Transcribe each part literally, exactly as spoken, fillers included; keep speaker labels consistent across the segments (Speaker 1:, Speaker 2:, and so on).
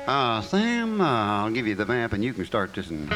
Speaker 1: Uh, Sam, uh, I'll give you the vamp and you can start this and...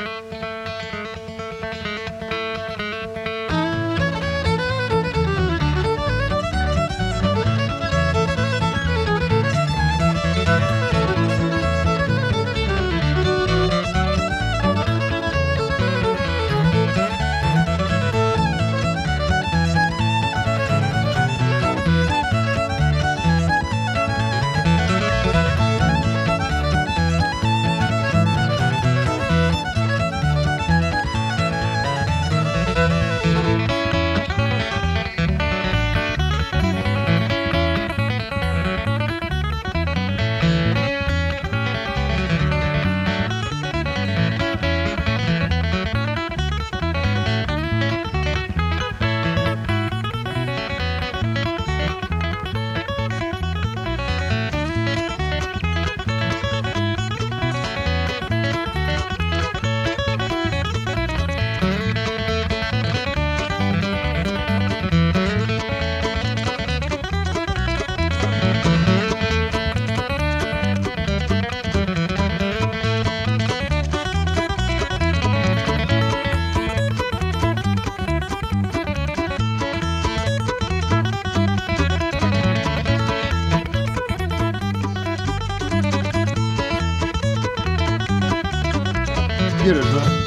Speaker 1: Get it, son.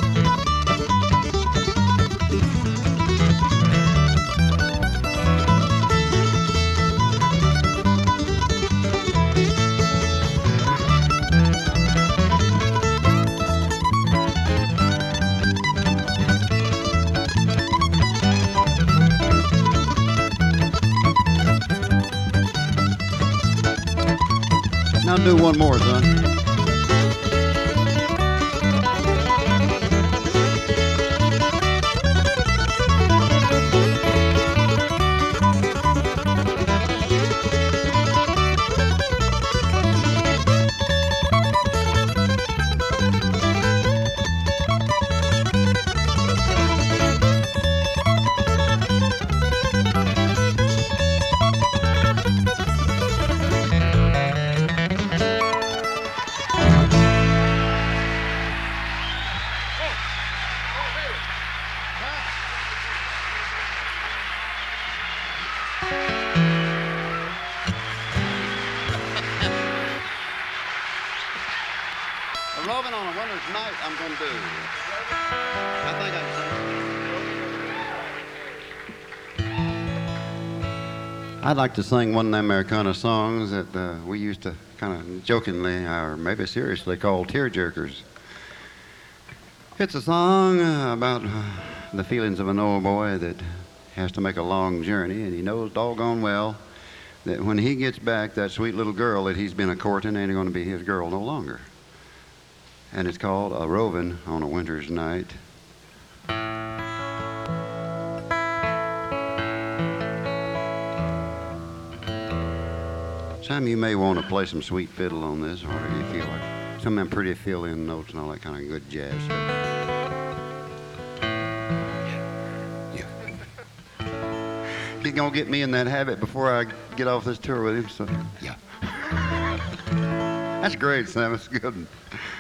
Speaker 1: Now do one more, son. A roving on a winter's night I'm going to do. I think I can sing. I'd like to sing one of them Americana songs that uh, we used to kind of jokingly or maybe seriously call tearjerkers. It's a song uh, about uh, the feelings of an old boy that has to make a long journey, and he knows doggone well that when he gets back, that sweet little girl that he's been a-courting ain't going to be his girl no longer. And it's called A Roving on a Winter's Night. Sam, you may want to play some sweet fiddle on this, or whatever you feel like. Some of them pretty fill-in notes and all that kind of good jazz stuff. Yeah. He's gonna get me in that habit before I get off this tour with him, so yeah. That's great, Sam. That's good.